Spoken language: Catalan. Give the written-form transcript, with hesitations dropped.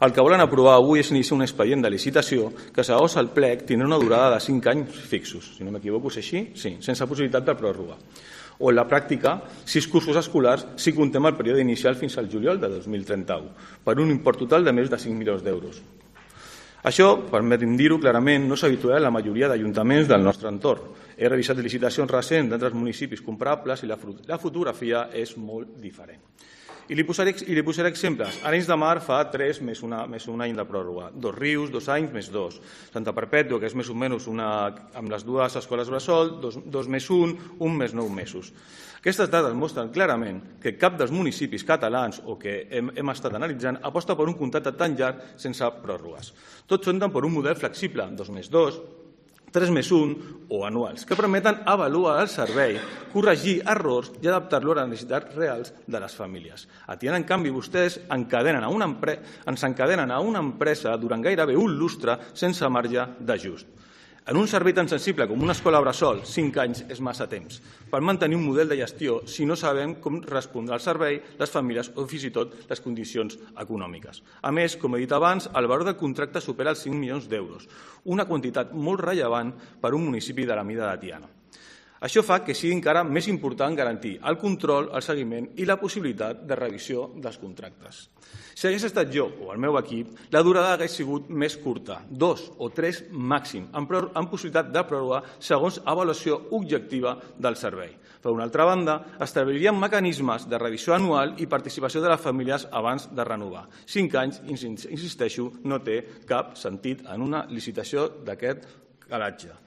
El que volen aprovar avui és iniciar un expedient de licitació que, segons el plec, tindrà una durada de 5 anys fixos. Si no m'equivoco, és així? Sí, sense possibilitat de pròrroga. O en la pràctica, 6 cursos escolars si comptem el període inicial fins al juliol de 2031, per un import total de més de 5 milions d'euros. Això, permetim dir-ho clarament, no s'habituarà en la majoria d'ajuntaments del nostre entorn. He revisat licitacions recents d'altres municipis comparables i la fotografia és molt diferent. I li posaré exemples. Arenys de Mar fa 3 més un any de pròrroga. Dosrius, 2 anys més 2. Santa Perpètua, que és més o menys amb les dues escoles bressol, 2 més 1, 1 més 9 mesos. Aquestes dades mostren clarament que cap dels municipis catalans o que hem estat analitzant aposta per un contracte tan llarg sense pròrrogues. Tots són per un model flexible, 2 més 2, 3 més 1 o anuals, que permeten avaluar el servei, corregir errors i adaptar-lo a les necessitats reals de les famílies. Atiant, en canvi, vostès ens encadenen a una empresa durant gairebé un lustre sense marge d'ajust. En un servei tan sensible com una escola bressol, 5 anys és massa temps per mantenir un model de gestió si no sabem com respondrà el servei, les famílies o fins i tot les condicions econòmiques. A més, com he dit abans, el valor del contracte supera els 5 milions d'euros, una quantitat molt rellevant per a un municipi de la mida de Tiana. Això fa que sigui encara més important garantir el control, el seguiment i la possibilitat de revisió dels contractes. Si hagués estat jo o el meu equip, la durada hauria sigut més curta, 2 o 3 màxim, amb possibilitat de pròrroga segons avaluació objectiva del servei. Per una altra banda, establiríem mecanismes de revisió anual i participació de les famílies abans de renovar. 5 anys, insisteixo, no té cap sentit en una licitació d'aquest calatge.